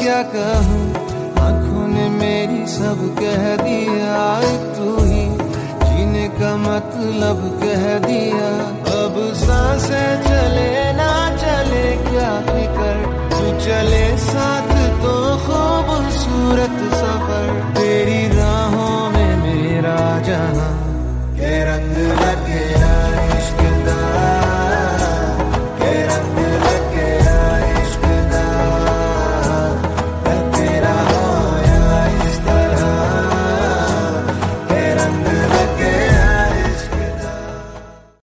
क्या कहूँ, आंखों ने मेरी सब कह दिया, तू ही जीने का मतलब कह दिया। अब सांसें चले ना चले क्या फिकर, तू चले साथ तो खूबसूरत सफर।